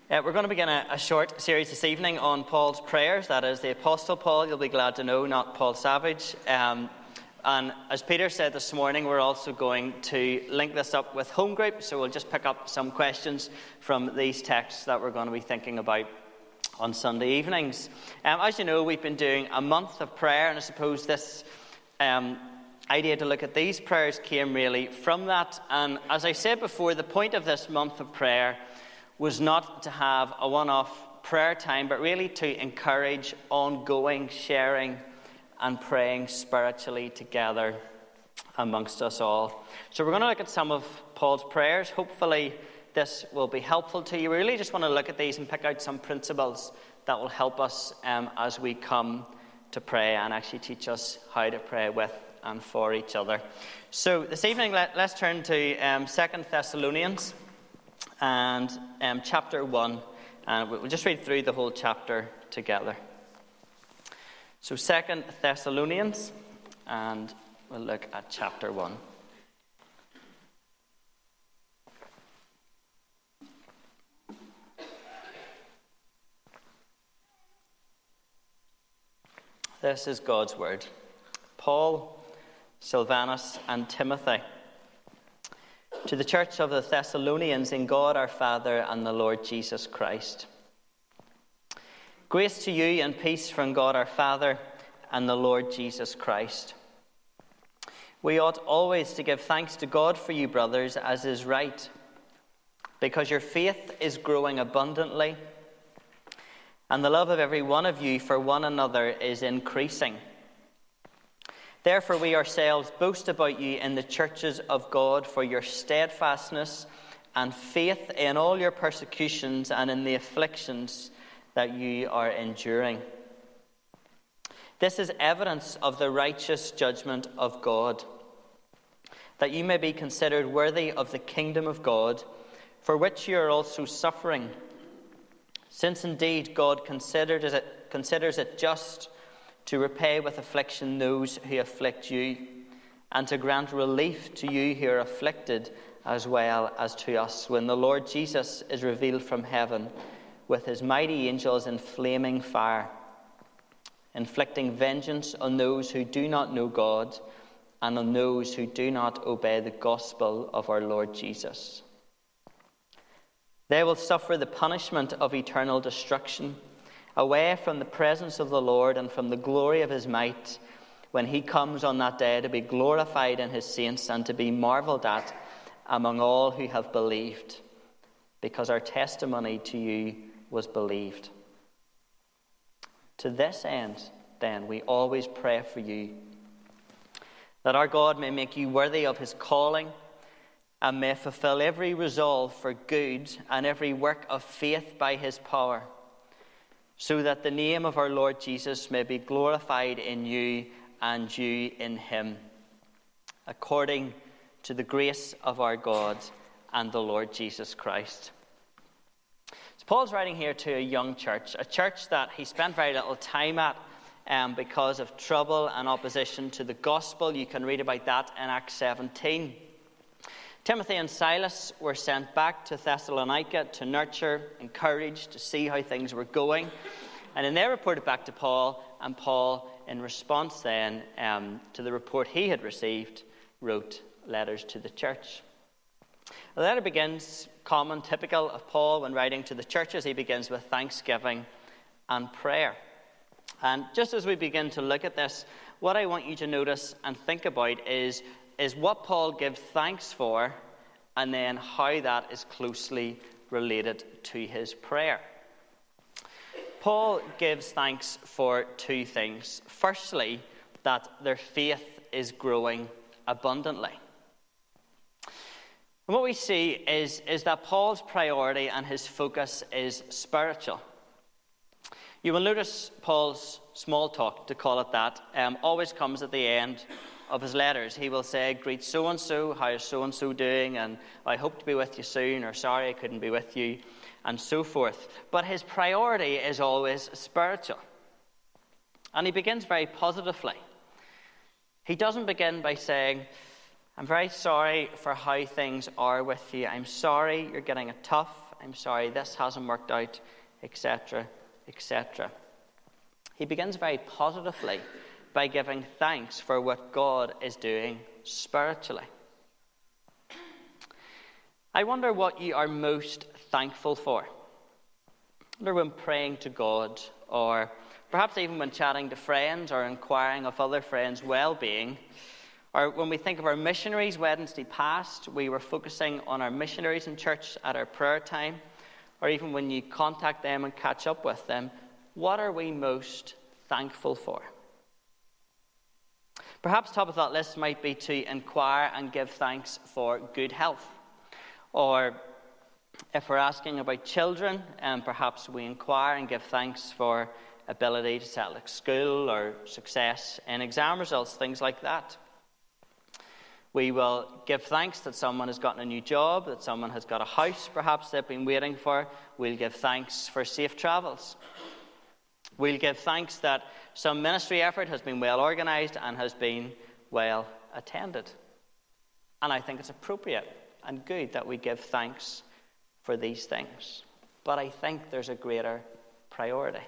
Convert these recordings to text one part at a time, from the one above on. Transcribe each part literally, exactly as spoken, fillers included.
Uh, we're going to begin a, a short series this evening on Paul's prayers. That is the Apostle Paul, you'll be glad to know, not Paul Savage. Um, and as Peter said this morning, we're also going to link this up with home group. So we'll just pick up some questions from these texts that we're going to be thinking about on Sunday evenings. Um, as you know, we've been doing a month of prayer, and I suppose this um, idea to look at these prayers came really from that. And as I said before, the point of this month of prayer was not to have a one-off prayer time, but really to encourage ongoing sharing and praying spiritually together amongst us all. So we're going to look at some of Paul's prayers. Hopefully this will be helpful to you. We really just want to look at these and pick out some principles that will help us um, as we come to pray and actually teach us how to pray with and for each other. So this evening, let, let's turn to um, Second Thessalonians and um, chapter one, and we'll just read through the whole chapter together. So Second Thessalonians, and we'll look at chapter one. This is God's word. Paul, Silvanus, and Timothy, to the church of the Thessalonians in God our Father and the Lord Jesus Christ. Grace to you and peace from God our Father and the Lord Jesus Christ. We ought always to give thanks to God for you, brothers, as is right, because your faith is growing abundantly, and the love of every one of you for one another is increasing. Therefore we ourselves boast about you in the churches of God for your steadfastness and faith in all your persecutions and in the afflictions that you are enduring. This is evidence of the righteous judgment of God, that you may be considered worthy of the kingdom of God, for which you are also suffering. Since indeed God considers it, considers it just to repay with affliction those who afflict you, and to grant relief to you who are afflicted as well as to us, when the Lord Jesus is revealed from heaven with his mighty angels in flaming fire, inflicting vengeance on those who do not know God and on those who do not obey the gospel of our Lord Jesus. They will suffer the punishment of eternal destruction, away from the presence of the Lord and from the glory of his might, when he comes on that day to be glorified in his saints and to be marveled at among all who have believed, because our testimony to you was believed. To this end, then, we always pray for you, that our God may make you worthy of his calling, and may fulfill every resolve for good and every work of faith by his power, so that the name of our Lord Jesus may be glorified in you and you in him, according to the grace of our God and the Lord Jesus Christ. So Paul's writing here to a young church, a church that he spent very little time at um, because of trouble and opposition to the gospel. You can read about that in Acts seventeen. Timothy and Silas were sent back to Thessalonica to nurture, encourage, to see how things were going. And then they reported back to Paul, and Paul, in response then um, to the report he had received, wrote letters to the church. The letter begins, common, typical of Paul when writing to the churches. He begins with thanksgiving and prayer. And just as we begin to look at this, what I want you to notice and think about is is what Paul gives thanks for, and then how that is closely related to his prayer. Paul gives thanks for two things. Firstly, that their faith is growing abundantly. And what we see is, is that Paul's priority and his focus is spiritual. You will notice Paul's small talk, to call it that, um, always comes at the end of his letters. He will say, greet so-and-so, how is so-and-so doing, and I hope to be with you soon, or sorry I couldn't be with you, and so forth. But his priority is always spiritual. And he begins very positively. He doesn't begin by saying, I'm very sorry for how things are with you. I'm sorry you're getting it tough. I'm sorry, this hasn't worked out, et cetera, et cetera. He begins very positively by giving thanks for what God is doing spiritually. I wonder what you are most thankful for. I wonder when praying to God, or perhaps even when chatting to friends or inquiring of other friends' well-being, or when we think of our missionaries. Wednesday past, we were focusing on our missionaries in church at our prayer time, or even when you contact them and catch up with them, what are we most thankful for? Perhaps top of that list might be to inquire and give thanks for good health. Or if we're asking about children, um, perhaps we inquire and give thanks for ability to settle at school or success in exam results, things like that. We will give thanks that someone has gotten a new job, that someone has got a house perhaps they've been waiting for. We'll give thanks for safe travels. We'll give thanks that some ministry effort has been well organised and has been well attended. And I think it's appropriate and good that we give thanks for these things. But I think there's a greater priority.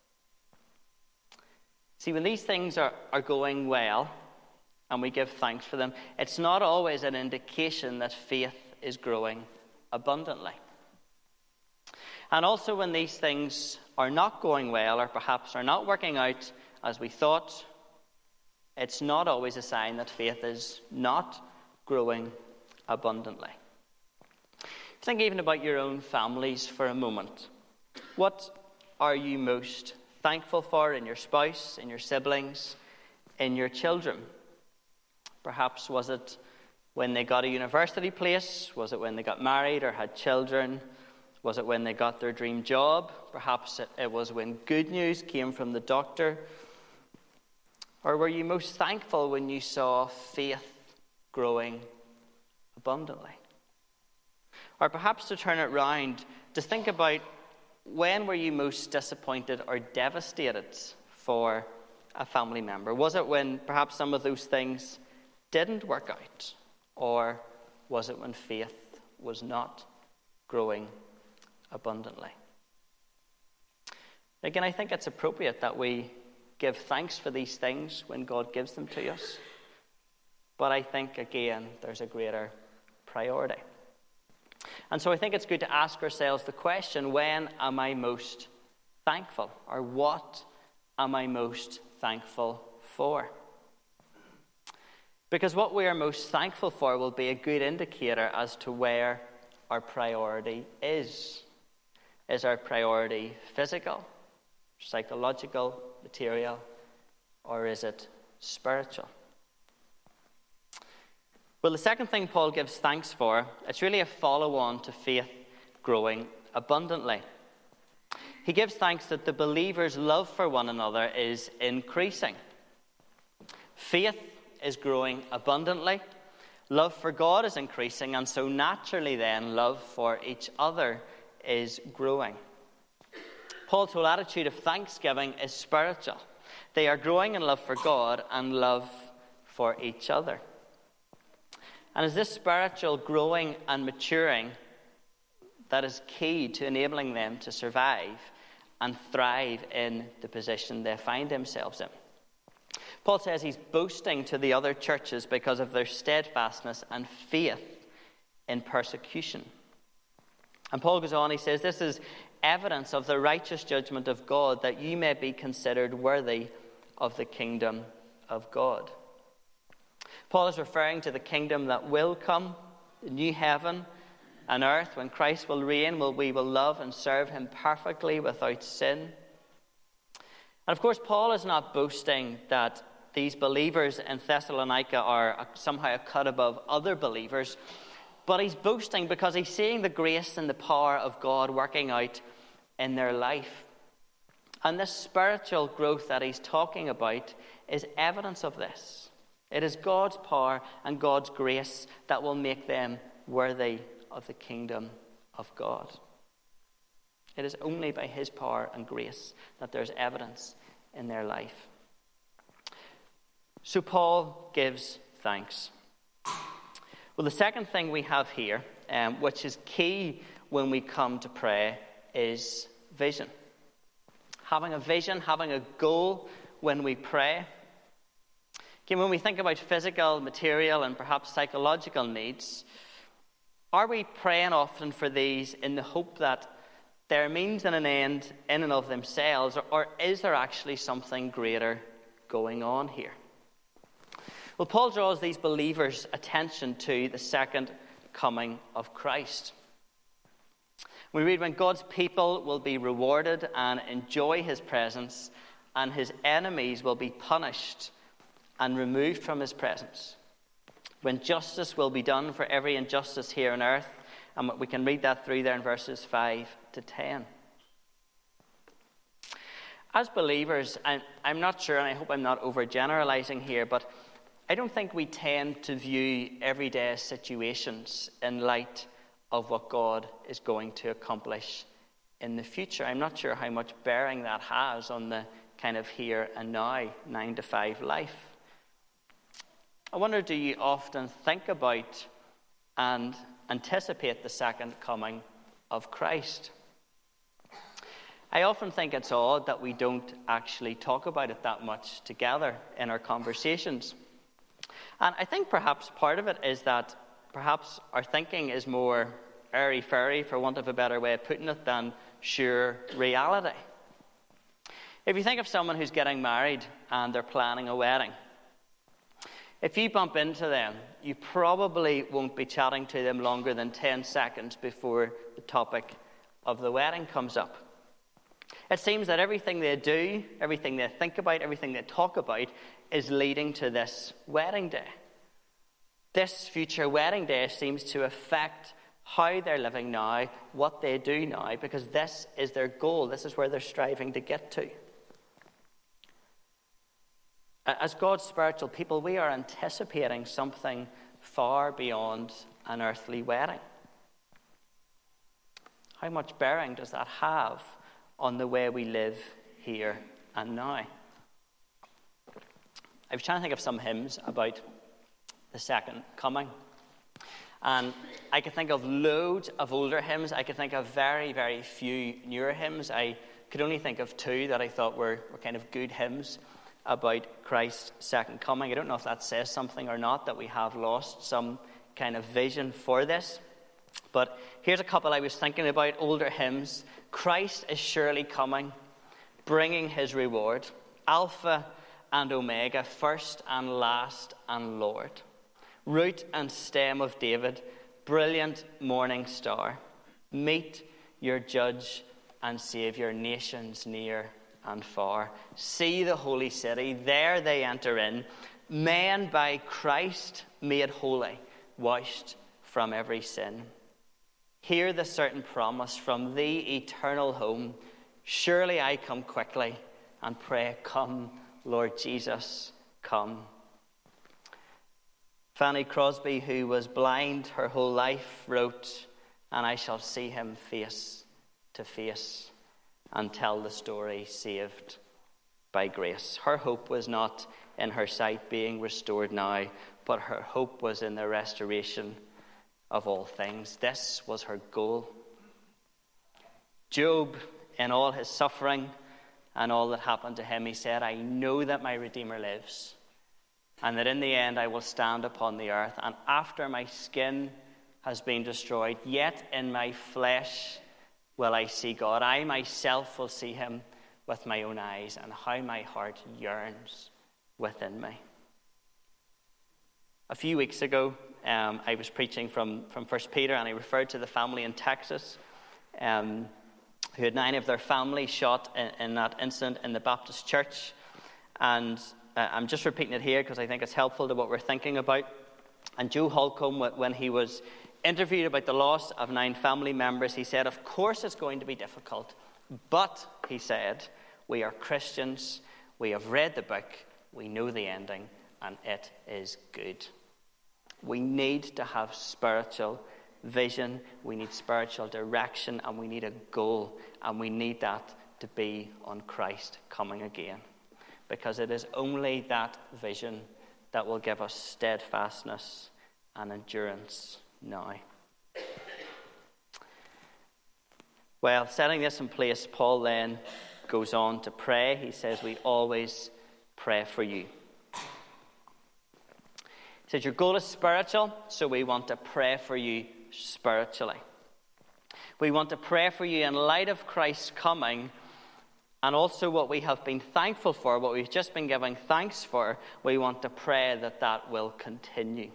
See, when these things are, are going well and we give thanks for them, it's not always an indication that faith is growing abundantly. And also when these things are not going well, or perhaps are not working out as we thought, it's not always a sign that faith is not growing abundantly. Think even about your own families for a moment. What are you most thankful for in your spouse, in your siblings, in your children? Perhaps was it when they got a university place? Was it when they got married or had children? Was it when they got their dream job? Perhaps it, it was when good news came from the doctor. Or were you most thankful when you saw faith growing abundantly? Or perhaps to turn it round, to think about, when were you most disappointed or devastated for a family member? Was it when perhaps some of those things didn't work out? Or was it when faith was not growing abundantly? Again, I think it's appropriate that we give thanks for these things when God gives them to us. But I think, again, there's a greater priority. And so I think it's good to ask ourselves the question, when am I most thankful? Or what am I most thankful for? Because what we are most thankful for will be a good indicator as to where our priority is. Is our priority physical, psychological, material, or is it spiritual? Well, the second thing Paul gives thanks for, it's really a follow-on to faith growing abundantly. He gives thanks that the believer's love for one another is increasing. Faith is growing abundantly. Love for God is increasing, and so naturally then, love for each other is growing. Paul's whole attitude of thanksgiving is spiritual. They are growing in love for God and love for each other. And it's this spiritual growing and maturing that is key to enabling them to survive and thrive in the position they find themselves in. Paul says he's boasting to the other churches because of their steadfastness and faith in persecution. And Paul goes on, he says, this is evidence of the righteous judgment of God, that you may be considered worthy of the kingdom of God. Paul is referring to the kingdom that will come, the new heaven and earth, when Christ will reign, where we will love and serve him perfectly without sin. And of course, Paul is not boasting that these believers in Thessalonica are somehow a cut above other believers, but he's boasting because he's seeing the grace and the power of God working out in their life. And this spiritual growth that he's talking about is evidence of this. It is God's power and God's grace that will make them worthy of the kingdom of God. It is only by his power and grace that there's evidence in their life. So Paul gives thanks. Well, the second thing we have here, um, which is key when we come to pray is vision. Having a vision, having a goal when we pray. Again, when we think about physical, material, and perhaps psychological needs, are we praying often for these in the hope that they're a means and an end in and of themselves, or, or is there actually something greater going on here? Well, Paul draws these believers' attention to the second coming of Christ. We read, when God's people will be rewarded and enjoy his presence, and his enemies will be punished and removed from his presence. When justice will be done for every injustice here on earth, and we can read that through there in verses five to ten. As believers, I'm, I'm not sure, and I hope I'm not overgeneralizing here, but I don't think we tend to view everyday situations in light of what God is going to accomplish in the future. I'm not sure how much bearing that has on the kind of here and now, nine to five life. I wonder, do you often think about and anticipate the second coming of Christ? I often think it's odd that we don't actually talk about it that much together in our conversations. And I think perhaps part of it is that perhaps our thinking is more airy-fairy, for want of a better way of putting it, than sure reality. If you think of someone who's getting married and they're planning a wedding, if you bump into them, you probably won't be chatting to them longer than ten seconds before the topic of the wedding comes up. It seems that everything they do, everything they think about, everything they talk about is leading to this wedding day. This future wedding day seems to affect how they're living now, what they do now, because this is their goal. This is where they're striving to get to. As God's spiritual people, we are anticipating something far beyond an earthly wedding. How much bearing does that have on the way we live here and now? I was trying to think of some hymns about the second coming. And I could think of loads of older hymns. I could think of very, very few newer hymns. I could only think of two that I thought were, were kind of good hymns about Christ's second coming. I don't know if that says something or not, that we have lost some kind of vision for this. But here's a couple I was thinking about, older hymns. Christ is surely coming, bringing his reward. Alpha and Omega, first and last and Lord. Root and stem of David, brilliant morning star. Meet your judge and Saviour, nations near and far. See the holy city, there they enter in. Men by Christ made holy, washed from every sin. Hear the certain promise from the eternal home. Surely I come quickly, and pray, come, Lord Jesus, come. Fanny Crosby, who was blind her whole life, wrote, and I shall see him face to face and tell the story, saved by grace. Her hope was not in her sight being restored now, but her hope was in the restoration of all things. This was her goal. Job, in all his suffering and all that happened to him, he said, I know that my Redeemer lives, and that in the end I will stand upon the earth, and after my skin has been destroyed, yet in my flesh will I see God. I myself will see him with my own eyes, and how my heart yearns within me. A few weeks ago, um, I was preaching from, from First Peter, and I referred to the family in Texas um, who had nine of their family shot in, in that incident in the Baptist church. And uh, I'm just repeating it here because I think it's helpful to what we're thinking about. And Joe Holcomb, when he was interviewed about the loss of nine family members, he said, of course it's going to be difficult, but, he said, we are Christians, we have read the book, we know the ending, and it is good. We need to have spiritual vision, we need spiritual direction, and we need a goal, and we need that to be on Christ coming again. Because it is only that vision that will give us steadfastness and endurance now. Well, setting this in place, Paul then goes on to pray. He says, we always pray for you. He says, your goal is spiritual, so we want to pray for you spiritually. We want to pray for you in light of Christ's coming, and also what we have been thankful for, what we've just been giving thanks for, we want to pray that that will continue.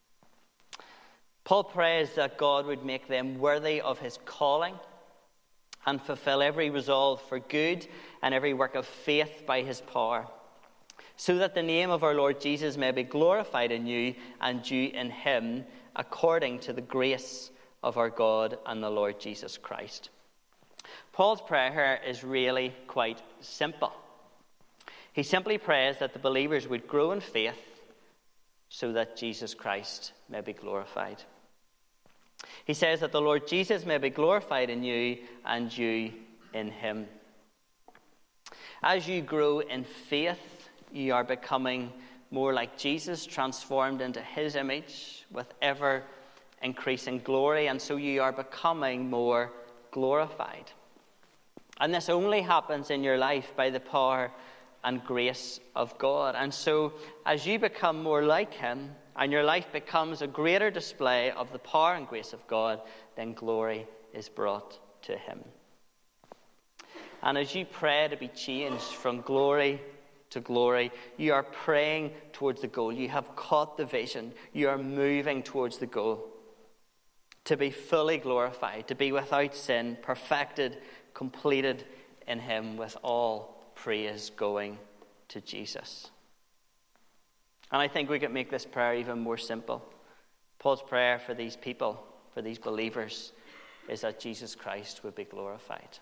Paul prays that God would make them worthy of his calling and fulfill every resolve for good and every work of faith by his power, so that the name of our Lord Jesus may be glorified in you and you in him, according to the grace of our God and the Lord Jesus Christ. Paul's prayer here is really quite simple. He simply prays that the believers would grow in faith so that Jesus Christ may be glorified. He says that the Lord Jesus may be glorified in you and you in him. As you grow in faith, you are becoming more like Jesus, transformed into his image with ever increasing glory, and so you are becoming more glorified. And this only happens in your life by the power and grace of God. And so as you become more like him, and your life becomes a greater display of the power and grace of God, then glory is brought to him. And as you pray to be changed from glory to glory, you are praying towards the goal. You have caught the vision. You are moving towards the goal. To be fully glorified, to be without sin, perfected, completed in him, with all praise going to Jesus. And I think we could make this prayer even more simple. Paul's prayer for these people, for these believers, is that Jesus Christ would be glorified.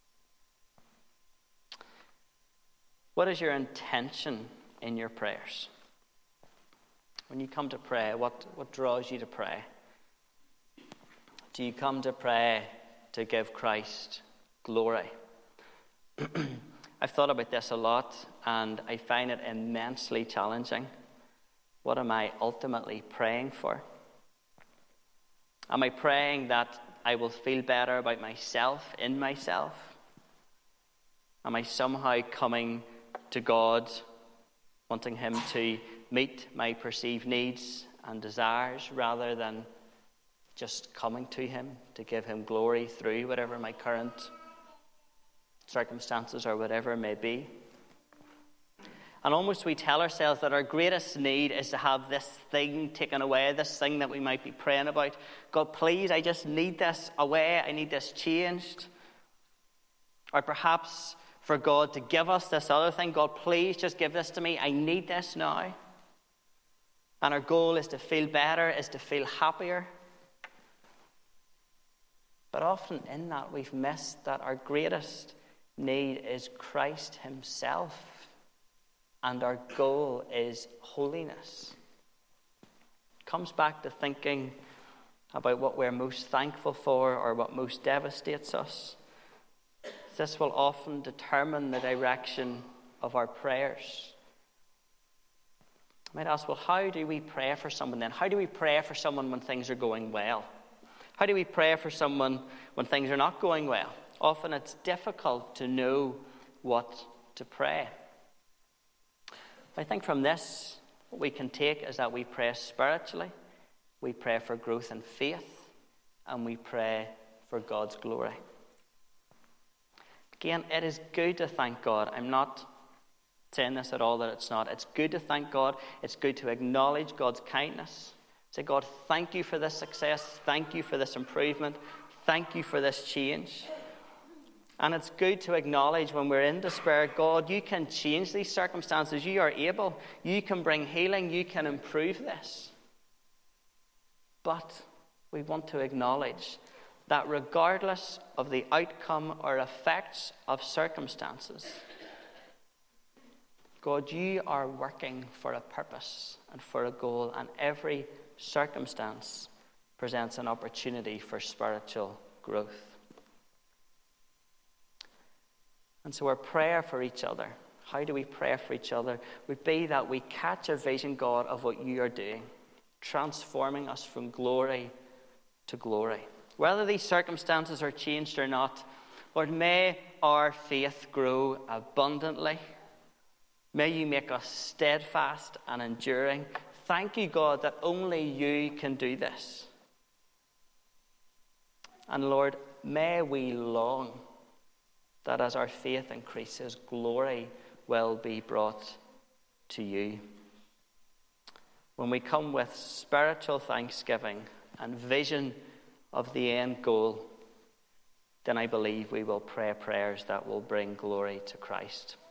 What is your intention in your prayers? When you come to pray, what, what draws you to pray? Do you come to pray to give Christ glory? I've thought about this a lot, and I find it immensely challenging. What am I ultimately praying for? Am I praying that I will feel better about myself, in myself? Am I somehow coming to God, wanting him to meet my perceived needs and desires, rather than just coming to him to give him glory through whatever my current circumstances or whatever may be? And almost we tell ourselves that our greatest need is to have this thing taken away, this thing that we might be praying about. God, please, I just need this away. I need this changed. Or perhaps for God to give us this other thing. God, please just give this to me. I need this now. And our goal is to feel better, is to feel happier. But often in that, we've missed that our greatest need is Christ himself. And our goal is holiness. It comes back to thinking about what we're most thankful for or what most devastates us. This will often determine the direction of our prayers. I might ask, well, how do we pray for someone then? How do we pray for someone when things are going well? How do we pray for someone when things are not going well? Often it's difficult to know what to pray. I think from this, what we can take is that we pray spiritually, we pray for growth in faith, and we pray for God's glory. Again, it is good to thank God. I'm not saying this at all that it's not. It's good to thank God. It's good to acknowledge God's kindness. Say, God, thank you for this success. Thank you for this improvement. Thank you for this change. And it's good to acknowledge when we're in despair, God, you can change these circumstances. You are able. You can bring healing. You can improve this. But we want to acknowledge that regardless of the outcome or effects of circumstances, God, you are working for a purpose and for a goal, and every circumstance presents an opportunity for spiritual growth. And so our prayer for each other, how do we pray for each other, would be that we catch a vision, God, of what you are doing, transforming us from glory to glory. Whether these circumstances are changed or not, Lord, may our faith grow abundantly. May you make us steadfast and enduring. Thank you, God, that only you can do this. And Lord, may we long that as our faith increases, glory will be brought to you. When we come with spiritual thanksgiving and vision of the end goal, then I believe we will pray prayers that will bring glory to Christ.